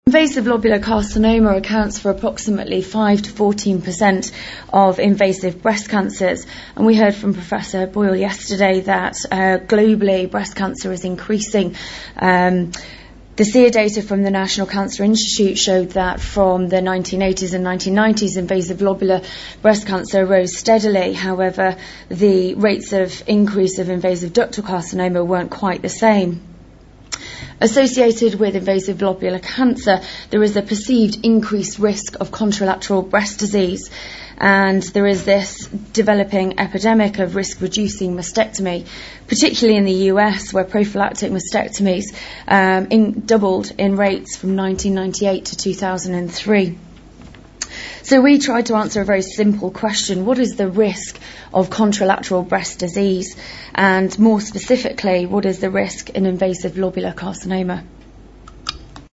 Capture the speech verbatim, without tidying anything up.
Invasive lobular carcinoma accounts for approximately five to fourteen percent of invasive breast cancers, and we heard from Professor Boyle yesterday that uh, globally breast cancer is increasing. Um, The S E E R data from the National Cancer Institute showed that from the nineteen eighties and nineteen nineties, invasive lobular breast cancer rose steadily. However, the rates of increase of invasive ductal carcinoma weren't quite the same. Associated with invasive lobular cancer, there is a perceived increased risk of contralateral breast disease, and there is this developing epidemic of risk-reducing mastectomy, particularly in the U S, where prophylactic mastectomies um, in, doubled in rates from nineteen ninety-eight to two thousand three. So we tried to answer a very simple question: what is the risk of contralateral breast disease? And more specifically, what is the risk in invasive lobular carcinoma?